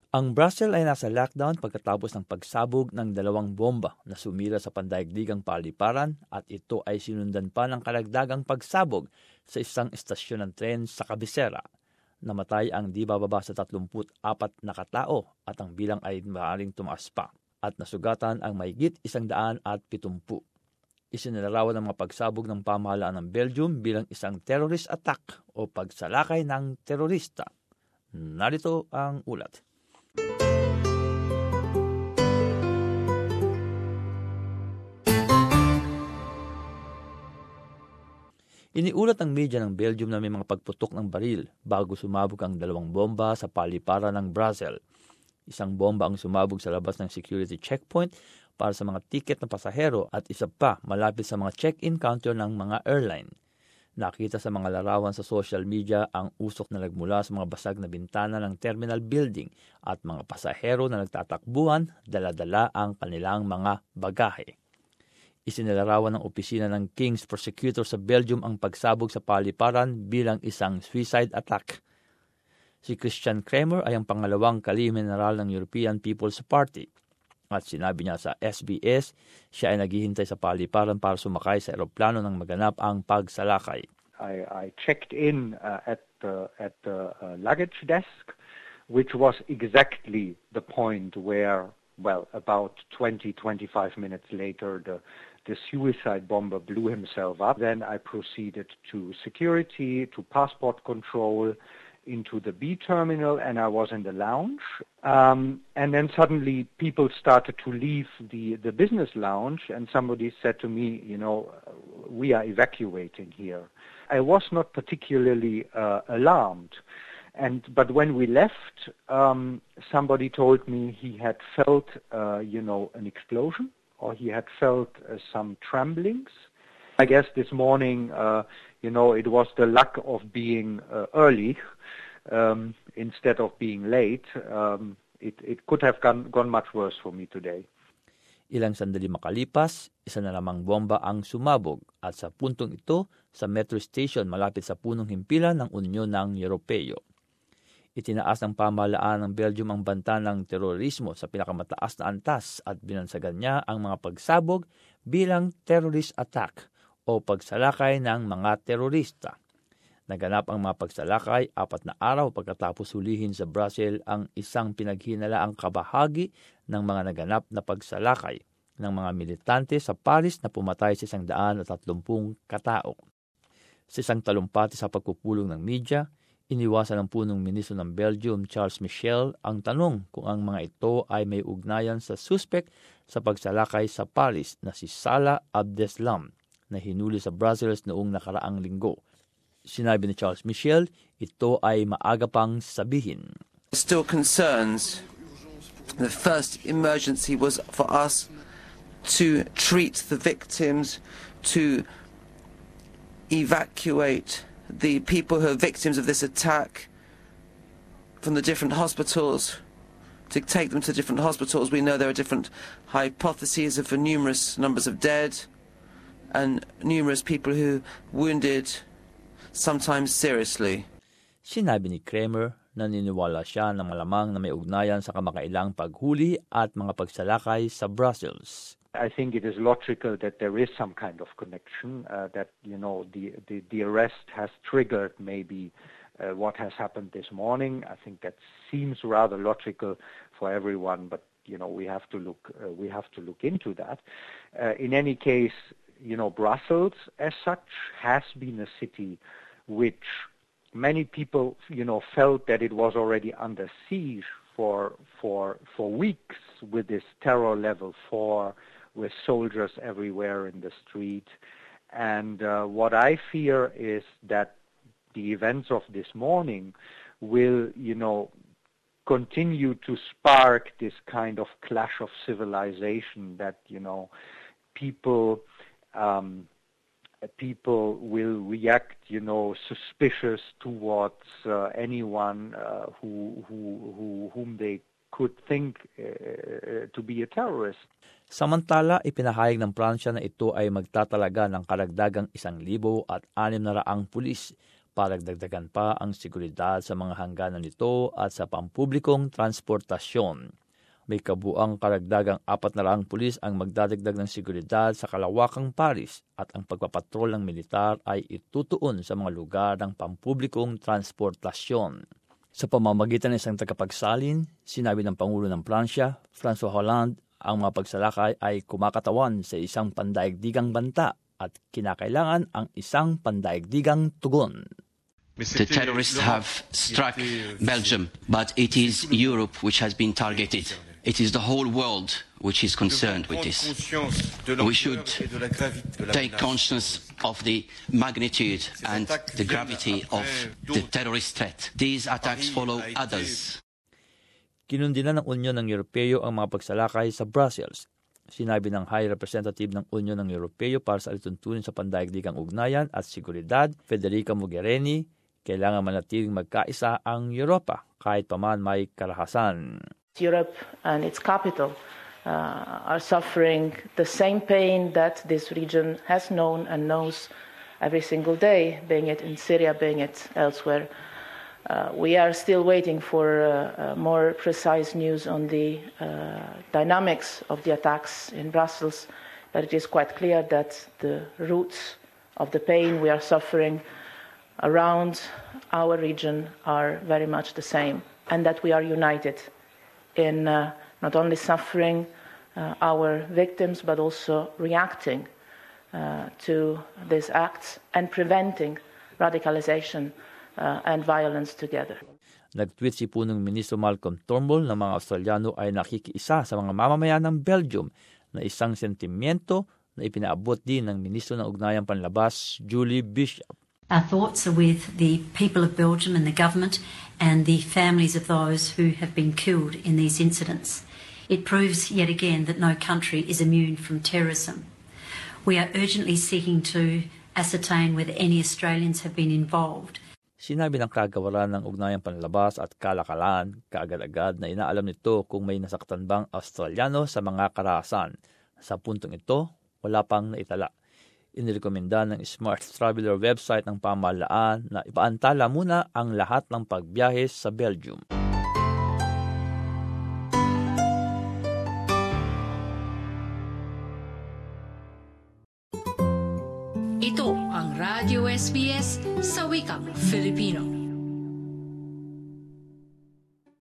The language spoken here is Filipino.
Ang Brazil ay nasa lockdown pagkatapos ng pagsabog ng 2 bomba na sumira sa pandaigdigang paliparan at ito ay sinundan pa ng karagdagang pagsabog sa isang istasyon ng tren sa kabisera. Namatay ang di bababa sa 34 na katao at ang bilang ay maaaring tumaas pa at nasugatan ang mahigit 170. Isinilarawan ang mga pagsabog ng pamahalaan ng Belgium bilang isang terrorist attack o pagsalakay ng terorista. Narito ang ulat. Iniulat ng media ng Belgium na may mga pagputok ng baril bago sumabog ang 2 bomba sa paliparan ng Brazil. Isang bomba ang sumabog sa labas ng security checkpoint para sa mga tiket na pasahero at isa pa malapit sa mga check-in counter ng mga airline. Nakita sa mga larawan sa social media ang usok na nagmula sa mga basag na bintana ng terminal building at mga pasahero na nagtatakbuhan, dala-dala ang kanilang mga bagahe. Isinilarawan ng opisina ng King's Prosecutor sa Belgium ang pagsabog sa paliparan bilang isang suicide attack. Si Christian Kremer ay ang pangalawang kalihim general ng European People's Party. At sinabi niya sa SBS, siya ay naghihintay sa paliparan para sumakay sa eroplano nang maganap ang pagsalakay. I checked in at the luggage desk, which was exactly the point where, about 20-25 minutes later, the suicide bomber blew himself up. Then I proceeded to security, to passport control, into the B terminal, and I was in the lounge. And then suddenly people started to leave the business lounge, and somebody said to me, we are evacuating here. I was not particularly alarmed. But when we left, somebody told me he had felt, an explosion, or he had felt some tremblings. I guess this morning, it was the luck of being early instead of being late. It could have gone much worse for me today. Ilang sandali makalipas, isa na lamang bomba ang sumabog at sa puntong ito, sa metro station malapit sa punong himpilan ng Unyon ng Europeo. Itinaas ng pamahalaan ng Belgium ang banta ng terorismo sa pinakamataas na antas at binansagan niya ang mga pagsabog bilang terrorist attack o pagsalakay ng mga terorista. Naganap ang mga pagsalakay 4 na araw pagkatapos hulihin sa Brazil ang isang pinaghinalaang kabahagi ng mga naganap na pagsalakay ng mga militante sa Paris na pumatay sa 130 katao. Sa isang talumpati sa pagpupulong ng media, iniwasan ng punong ministro ng Belgium, Charles Michel, ang tanong kung ang mga ito ay may ugnayan sa suspect sa pagsalakay sa Paris na si Salah Abdeslam na hinuli sa Brazil noong nakaraang linggo. Sinabi ni Charles Michel, ito ay maaga pang sabihin. Still concerns. The first emergency was for us to treat the victims, to evacuate the people who are victims of this attack from the different hospitals, to take them to different hospitals. We know there are different hypotheses of numerous numbers of dead and numerous people who wounded, sometimes seriously. Sinabi ni Kremer na naniniwala siya na malamang na may ugnayan sa kamakailang paghuli at mga pagsalakay sa Brussels. I think it is logical that there is some kind of connection, that the arrest has triggered maybe what has happened this morning. I think that seems rather logical for everyone, but we have to look into that. In any case, Brussels as such has been a city which many people felt that it was already under siege for weeks with this terror level 4, with soldiers everywhere in the street. And what I fear is that the events of this morning will, continue to spark this kind of clash of civilization that, people will react, suspicious towards anyone whom they could think to be a terrorist. Samantala, ipinahayag ng Pransya na ito ay magtatalaga ng karagdagang 1,600 pulis para dagdagan pa ang seguridad sa mga hangganan nito at sa pampublikong transportasyon. May kabuang karagdagang 400 pulis ang magdadagdag ng seguridad sa kalawakang Paris at ang pagpapatrol ng militar ay itutuon sa mga lugar ng pampublikong transportasyon. Sa pamamagitan ng isang tagapagsalin, sinabi ng Pangulo ng Pransya, François Hollande, ang mga pagsalakay ay kumakatawan sa isang pandaigdigang banta at kinakailangan ang isang pandaigdigang tugon. The terrorists have struck Belgium, but it is Europe which has been targeted. It is the whole world which is concerned with this. We should take conscience of the magnitude and the gravity of the terrorist threat. These attacks follow others. Kinundinan ng Unyon ng Europeo ang mga pagsalakay sa Brussels. Sinabi ng High Representative ng Unyon ng Europeo para sa alituntunin sa pandaigdigang ugnayan at seguridad, Federica Mogherini, kailangan manatiling magkaisa ang Europa kahit paman may karahasan. Europe and its capital are suffering the same pain that this region has known and knows every single day, being it in Syria, being it elsewhere. We are still waiting for more precise news on the dynamics of the attacks in Brussels, but it is quite clear that the roots of the pain we are suffering around our region are very much the same, and that we are united in not only suffering our victims, but also reacting to these acts and preventing radicalization and violence together. Nag-tweet si punong Ministro Malcolm Turnbull na mga Australiano ay nakikiisa sa mga mamamayan ng Belgium na isang sentimiento na ipinaabot din ng Ministro ng Ugnayang Panlabas, Julie Bishop. Our thoughts are with the people of Belgium and the government and the families of those who have been killed in these incidents. It proves yet again that no country is immune from terrorism. We are urgently seeking to ascertain whether any Australians have been involved. Sinabi ng kagawaran ng Ugnayang Panlabas at Kalakalan kaagad-agad na inaalam nito kung may nasaktan bang Australiano sa mga karahasan. Sa puntong ito, wala pang naitala. Inirekomenda ng Smart Traveler website ng pamahalaan na ipaantala muna ang lahat ng pagbiyahe sa Belgium. Ito ang Radio SBS sa wikang Filipino.